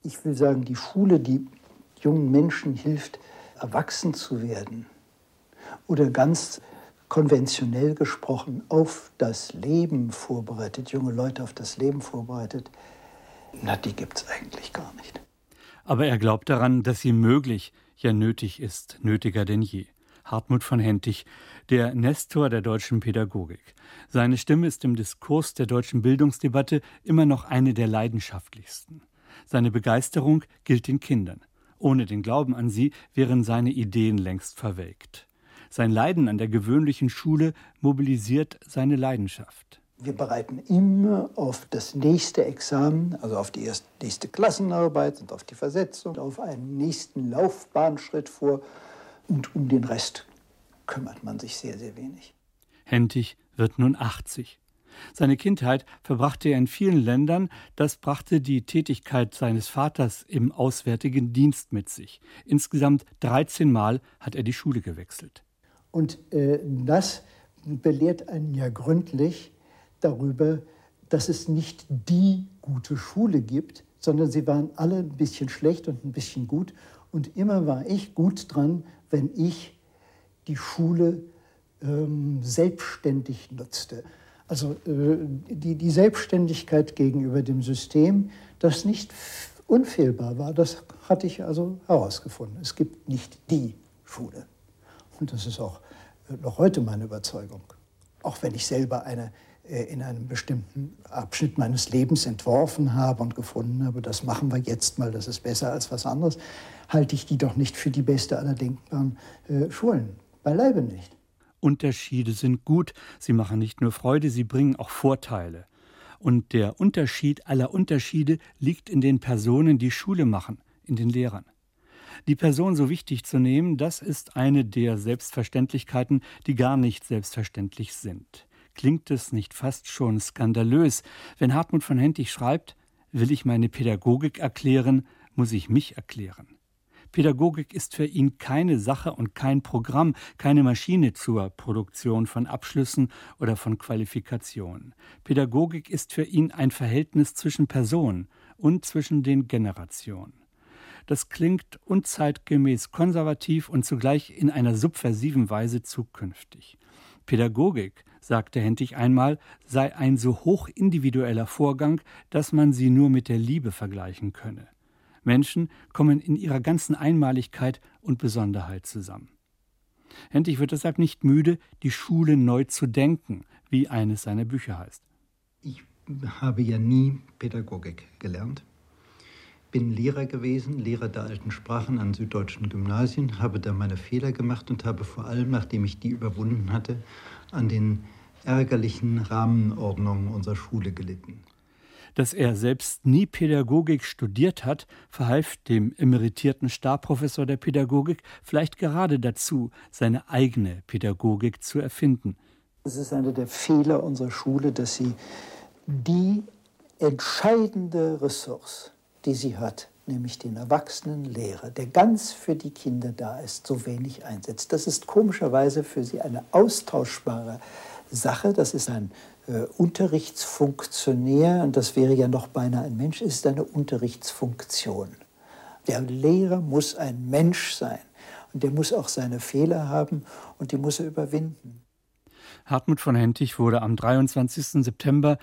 Ich will sagen, die Schule, die jungen Menschen hilft, erwachsen zu werden oder ganz konventionell gesprochen auf das Leben vorbereitet, junge Leute auf das Leben vorbereitet, die gibt es eigentlich gar nicht. Aber er glaubt daran, dass sie möglich, ja nötig ist, nötiger denn je. Hartmut von Hentig, der Nestor der deutschen Pädagogik. Seine Stimme ist im Diskurs der deutschen Bildungsdebatte immer noch eine der leidenschaftlichsten. Seine Begeisterung gilt den Kindern. Ohne den Glauben an sie wären seine Ideen längst verwelkt. Sein Leiden an der gewöhnlichen Schule mobilisiert seine Leidenschaft. Wir bereiten immer auf das nächste Examen, also auf die nächste Klassenarbeit und auf die Versetzung, auf einen nächsten Laufbahnschritt vor. Und um den Rest kümmert man sich sehr, sehr wenig. Hentig wird nun 80. Seine Kindheit verbrachte er in vielen Ländern. Das brachte die Tätigkeit seines Vaters im Auswärtigen Dienst mit sich. Insgesamt 13 Mal hat er die Schule gewechselt. Und das belehrt einen ja gründlich darüber, dass es nicht die gute Schule gibt, sondern sie waren alle ein bisschen schlecht und ein bisschen gut. Und immer war ich gut dran, wenn ich die Schule selbstständig nutzte. Also die Selbstständigkeit gegenüber dem System, das nicht unfehlbar war, das hatte ich also herausgefunden. Es gibt nicht die Schule. Und das ist auch noch heute meine Überzeugung. Auch wenn ich selber in einem bestimmten Abschnitt meines Lebens entworfen habe und gefunden habe, das machen wir jetzt mal, das ist besser als was anderes, halte ich die doch nicht für die beste aller denkbaren Schulen. Beileibe nicht. Unterschiede sind gut. Sie machen nicht nur Freude, sie bringen auch Vorteile. Und der Unterschied aller Unterschiede liegt in den Personen, die Schule machen, in den Lehrern. Die Person so wichtig zu nehmen, das ist eine der Selbstverständlichkeiten, die gar nicht selbstverständlich sind. Klingt es nicht fast schon skandalös, wenn Hartmut von Hentig schreibt, will ich meine Pädagogik erklären, muss ich mich erklären. Pädagogik ist für ihn keine Sache und kein Programm, keine Maschine zur Produktion von Abschlüssen oder von Qualifikationen. Pädagogik ist für ihn ein Verhältnis zwischen Personen und zwischen den Generationen. Das klingt unzeitgemäß konservativ und zugleich in einer subversiven Weise zukünftig. Pädagogik, sagte Hentig einmal, sei ein so hoch individueller Vorgang, dass man sie nur mit der Liebe vergleichen könne. Menschen kommen in ihrer ganzen Einmaligkeit und Besonderheit zusammen. Hentig wird deshalb nicht müde, die Schule neu zu denken, wie eines seiner Bücher heißt. Ich habe ja nie Pädagogik gelernt. Bin Lehrer gewesen, Lehrer der alten Sprachen an süddeutschen Gymnasien, habe da meine Fehler gemacht und habe vor allem, nachdem ich die überwunden hatte, an den ärgerlichen Rahmenordnungen unserer Schule gelitten. Dass er selbst nie Pädagogik studiert hat, verhalf dem emeritierten Stabprofessor der Pädagogik vielleicht gerade dazu, seine eigene Pädagogik zu erfinden. Es ist einer der Fehler unserer Schule, dass sie die entscheidende Ressource, die sie hat, nämlich den erwachsenen Lehrer, der ganz für die Kinder da ist, so wenig einsetzt. Das ist komischerweise für sie eine austauschbare Sache. Das ist ein Unterrichtsfunktionär, und das wäre ja noch beinahe ein Mensch, ist eine Unterrichtsfunktion. Der Lehrer muss ein Mensch sein und der muss auch seine Fehler haben und die muss er überwinden. Hartmut von Hentig wurde am 23. September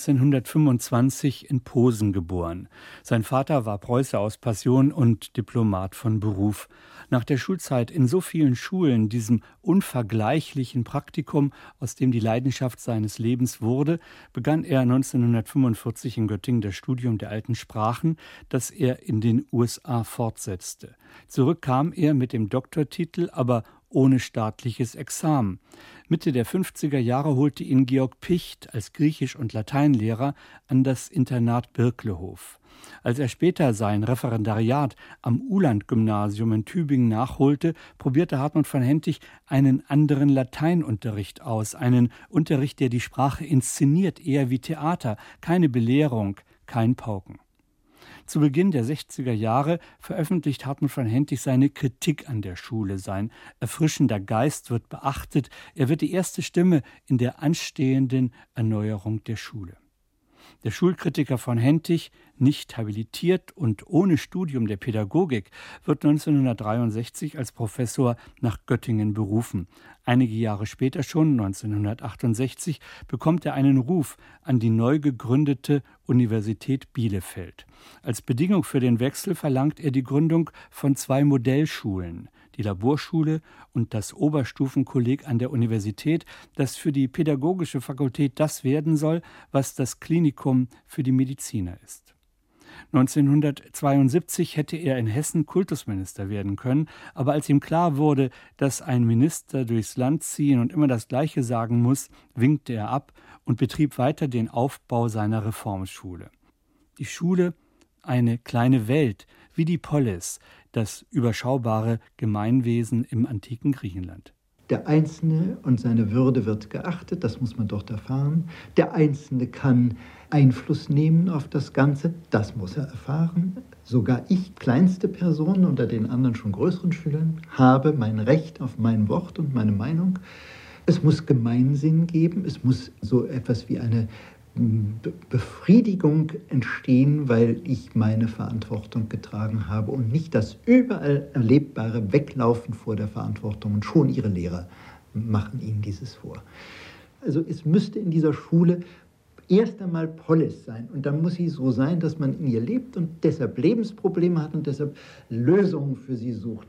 1925 in Posen geboren. Sein Vater war Preuße aus Passion und Diplomat von Beruf. Nach der Schulzeit in so vielen Schulen, diesem unvergleichlichen Praktikum, aus dem die Leidenschaft seines Lebens wurde, begann er 1945 in Göttingen das Studium der alten Sprachen, das er in den USA fortsetzte. Zurück kam er mit dem Doktortitel, aber ohne staatliches Examen. Mitte der 50er Jahre holte ihn Georg Picht als Griechisch- und Lateinlehrer an das Internat Birklehof. Als er später sein Referendariat am Uhland-Gymnasium in Tübingen nachholte, probierte Hartmut von Hentig einen anderen Lateinunterricht aus, einen Unterricht, der die Sprache inszeniert, eher wie Theater, keine Belehrung, kein Pauken. Zu Beginn der 60er Jahre veröffentlicht Hartmut von Hentig seine Kritik an der Schule. Sein erfrischender Geist wird beachtet. Er wird die erste Stimme in der anstehenden Erneuerung der Schule. Der Schulkritiker von Hentig, nicht habilitiert und ohne Studium der Pädagogik, wird 1963 als Professor nach Göttingen berufen. Einige Jahre später, schon 1968, bekommt er einen Ruf an die neu gegründete Universität Bielefeld. Als Bedingung für den Wechsel verlangt er die Gründung von 2 Modellschulen, die Laborschule und das Oberstufenkolleg an der Universität, das für die pädagogische Fakultät das werden soll, was das Klinikum für die Mediziner ist. 1972 hätte er in Hessen Kultusminister werden können, aber als ihm klar wurde, dass ein Minister durchs Land ziehen und immer das Gleiche sagen muss, winkte er ab und betrieb weiter den Aufbau seiner Reformschule. Die Schule, eine kleine Welt, wie die Polis, das überschaubare Gemeinwesen im antiken Griechenland. Der Einzelne und seine Würde wird geachtet, das muss man dort erfahren. Der Einzelne kann Einfluss nehmen auf das Ganze, das muss er erfahren. Sogar ich, kleinste Person unter den anderen schon größeren Schülern, habe mein Recht auf mein Wort und meine Meinung. Es muss Gemeinsinn geben, es muss so etwas wie eine Befriedigung entstehen, weil ich meine Verantwortung getragen habe und nicht das überall erlebbare Weglaufen vor der Verantwortung. Und schon ihre Lehrer machen ihnen dieses vor. Also es müsste in dieser Schule erst einmal Polis sein. Und dann muss sie so sein, dass man in ihr lebt und deshalb Lebensprobleme hat und deshalb Lösungen für sie sucht.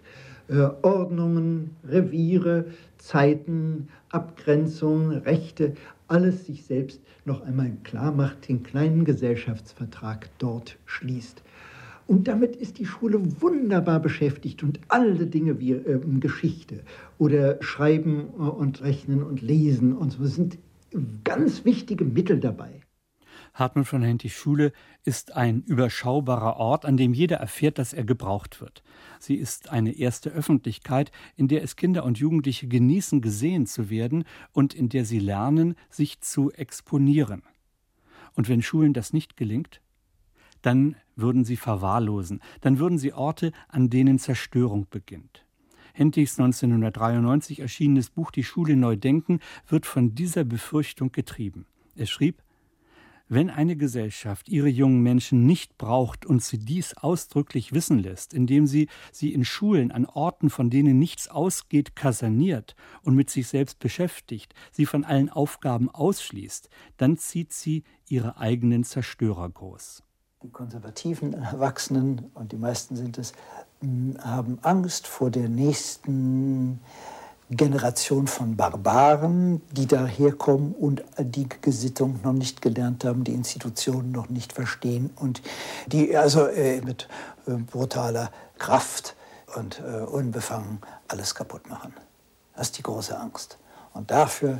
Ordnungen, Reviere, Zeiten, Abgrenzungen, Rechte, alles sich selbst noch einmal klar macht, den kleinen Gesellschaftsvertrag dort schließt. Und damit ist die Schule wunderbar beschäftigt und alle Dinge wie Geschichte oder Schreiben und Rechnen und Lesen und so sind ganz wichtige Mittel dabei. Hartmut von Hentig Schule ist ein überschaubarer Ort, an dem jeder erfährt, dass er gebraucht wird. Sie ist eine erste Öffentlichkeit, in der es Kinder und Jugendliche genießen, gesehen zu werden und in der sie lernen, sich zu exponieren. Und wenn Schulen das nicht gelingt, dann würden sie verwahrlosen, dann würden sie Orte, an denen Zerstörung beginnt. Hentigs 1993 erschienenes Buch »Die Schule neu denken« wird von dieser Befürchtung getrieben. Er schrieb: Wenn eine Gesellschaft ihre jungen Menschen nicht braucht und sie dies ausdrücklich wissen lässt, indem sie in Schulen an Orten, von denen nichts ausgeht, kaserniert und mit sich selbst beschäftigt, sie von allen Aufgaben ausschließt, dann zieht sie ihre eigenen Zerstörer groß. Die konservativen Erwachsenen, und die meisten sind es, haben Angst vor der nächsten Generation von Barbaren, die daherkommen und die Gesittung noch nicht gelernt haben, die Institutionen noch nicht verstehen und die also mit brutaler Kraft und unbefangen alles kaputt machen. Das ist die große Angst. Und dafür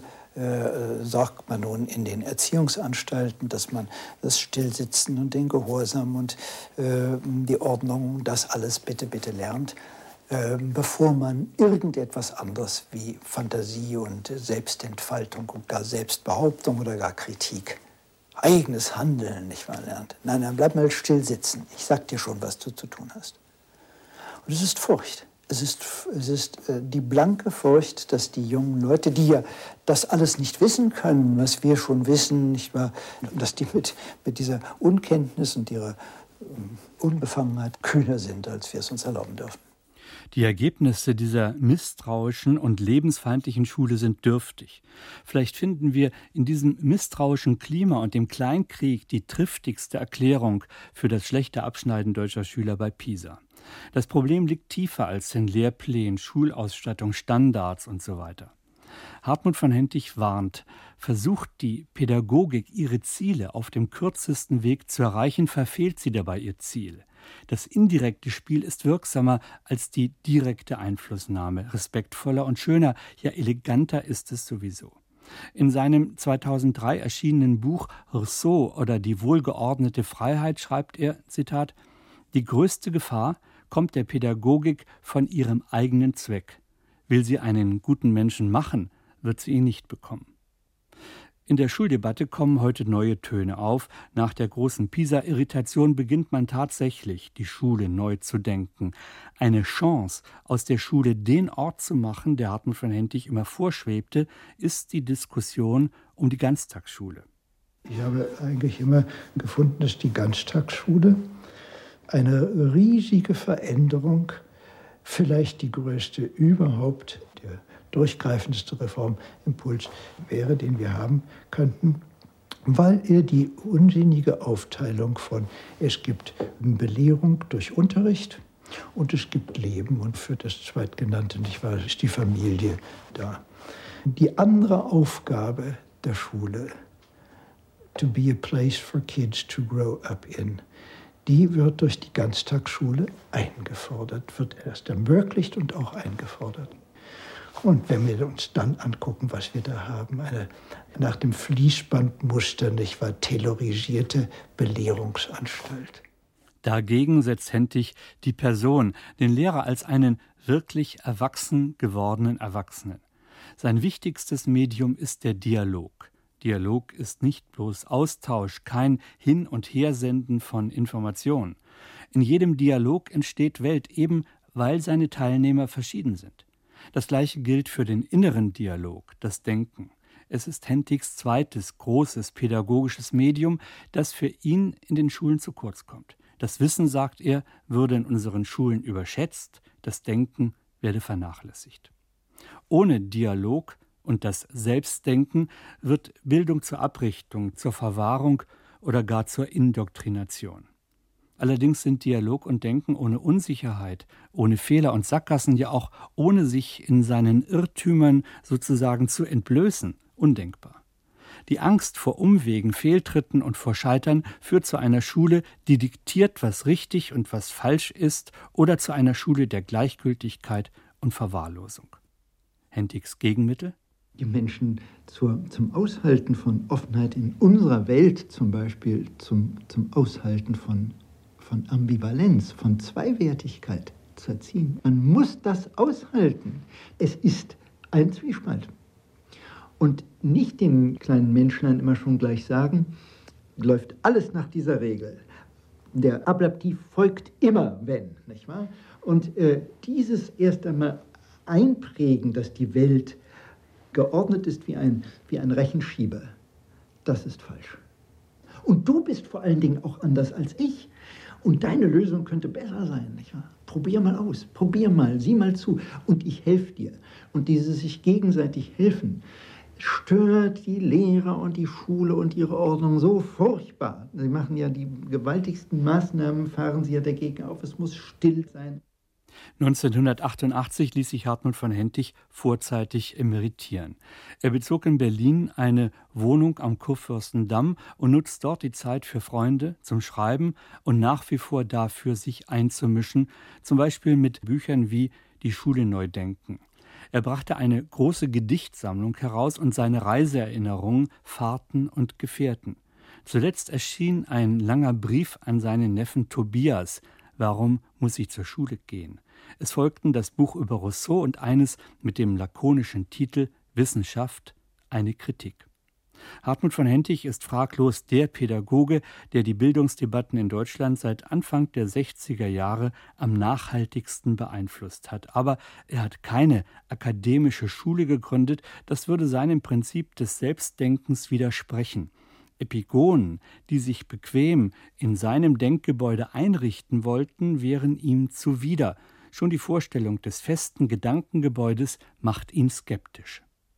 sorgt man nun in den Erziehungsanstalten, dass man das Stillsitzen und den Gehorsam und die Ordnung, das alles bitte, bitte lernt, bevor man irgendetwas anderes wie Fantasie und Selbstentfaltung und gar Selbstbehauptung oder gar Kritik, eigenes Handeln nicht mal lernt. Nein, dann bleib mal still sitzen. Ich sag dir schon, was du zu tun hast. Und es ist Furcht. Es ist die blanke Furcht, dass die jungen Leute, die ja das alles nicht wissen können, was wir schon wissen, nicht wahr, dass die mit dieser Unkenntnis und ihrer Unbefangenheit kühner sind, als wir es uns erlauben dürfen. Die Ergebnisse dieser misstrauischen und lebensfeindlichen Schule sind dürftig. Vielleicht finden wir in diesem misstrauischen Klima und dem Kleinkrieg die triftigste Erklärung für das schlechte Abschneiden deutscher Schüler bei PISA. Das Problem liegt tiefer als in Lehrplänen, Schulausstattung, Standards und so weiter. Hartmut von Hentig warnt: Versucht die Pädagogik, ihre Ziele auf dem kürzesten Weg zu erreichen, verfehlt sie dabei ihr Ziel. Das indirekte Spiel ist wirksamer als die direkte Einflussnahme. Respektvoller und schöner, ja eleganter ist es sowieso. In seinem 2003 erschienenen Buch Rousseau oder die wohlgeordnete Freiheit schreibt er, Zitat: Die größte Gefahr kommt der Pädagogik von ihrem eigenen Zweck. Will sie einen guten Menschen machen, wird sie ihn nicht bekommen. In der Schuldebatte kommen heute neue Töne auf. Nach der großen PISA-Irritation beginnt man tatsächlich, die Schule neu zu denken. Eine Chance, aus der Schule den Ort zu machen, der Hartmut von Hentig immer vorschwebte, ist die Diskussion um die Ganztagsschule. Ich habe eigentlich immer gefunden, dass die Ganztagsschule eine riesige Veränderung, vielleicht die größte überhaupt, der durchgreifendste Reformimpuls wäre, den wir haben könnten, weil er die unsinnige Aufteilung von, es gibt Belehrung durch Unterricht und es gibt Leben, und für das Zweitgenannte, nicht wahr, ist die Familie da. Die andere Aufgabe der Schule, to be a place for kids to grow up in, die wird durch die Ganztagsschule eingefordert, wird erst ermöglicht und auch eingefordert. Und wenn wir uns dann angucken, was wir da haben, eine nach dem Fließbandmuster, nicht wahr, taylorisierte Belehrungsanstalt. Dagegen setzt Hentig die Person, den Lehrer, als einen wirklich erwachsen gewordenen Erwachsenen. Sein wichtigstes Medium ist der Dialog. Dialog ist nicht bloß Austausch, kein Hin- und Hersenden von Informationen. In jedem Dialog entsteht Welt, eben weil seine Teilnehmer verschieden sind. Das Gleiche gilt für den inneren Dialog, das Denken. Es ist Hentigs zweites großes pädagogisches Medium, das für ihn in den Schulen zu kurz kommt. Das Wissen, sagt er, würde in unseren Schulen überschätzt, das Denken werde vernachlässigt. Ohne Dialog und das Selbstdenken wird Bildung zur Abrichtung, zur Verwahrung oder gar zur Indoktrination. Allerdings sind Dialog und Denken ohne Unsicherheit, ohne Fehler und Sackgassen, ja auch ohne sich in seinen Irrtümern sozusagen zu entblößen, undenkbar. Die Angst vor Umwegen, Fehltritten und vor Scheitern führt zu einer Schule, die diktiert, was richtig und was falsch ist, oder zu einer Schule der Gleichgültigkeit und Verwahrlosung. Hentigs Gegenmittel? Die Menschen zum Aushalten von Offenheit in unserer Welt, zum Beispiel zum Aushalten von Ambivalenz, von Zweiwertigkeit zu erziehen. Man muss das aushalten. Es ist ein Zwiespalt. Und nicht den kleinen Menschlein immer schon gleich sagen, läuft alles nach dieser Regel. Der Ablativ folgt immer, wenn, nicht wahr? Und dieses erst einmal einprägen, dass die Welt geordnet ist wie ein Rechenschieber, das ist falsch. Und du bist vor allen Dingen auch anders als ich. Und deine Lösung könnte besser sein, nicht wahr? Probier mal aus, probier mal, sieh mal zu und ich helfe dir. Und dieses sich gegenseitig helfen stört die Lehrer und die Schule und ihre Ordnung so furchtbar. Sie machen ja die gewaltigsten Maßnahmen, fahren sie ja dagegen auf, es muss still sein. 1988 ließ sich Hartmut von Hentig vorzeitig emeritieren. Er bezog in Berlin eine Wohnung am Kurfürstendamm und nutzt dort die Zeit für Freunde, zum Schreiben und nach wie vor dafür, sich einzumischen, zum Beispiel mit Büchern wie Die Schule neu denken. Er brachte eine große Gedichtsammlung heraus und seine Reiseerinnerungen, Fahrten und Gefährten. Zuletzt erschien ein langer Brief an seinen Neffen Tobias. Warum muss ich zur Schule gehen? Es folgten das Buch über Rousseau und eines mit dem lakonischen Titel Wissenschaft, eine Kritik. Hartmut von Hentig ist fraglos der Pädagoge, der die Bildungsdebatten in Deutschland seit Anfang der 60er Jahre am nachhaltigsten beeinflusst hat. Aber er hat keine akademische Schule gegründet, das würde seinem Prinzip des Selbstdenkens widersprechen. Epigonen, die sich bequem in seinem Denkgebäude einrichten wollten, wären ihm zuwider. Schon die Vorstellung des festen Gedankengebäudes macht ihn skeptisch.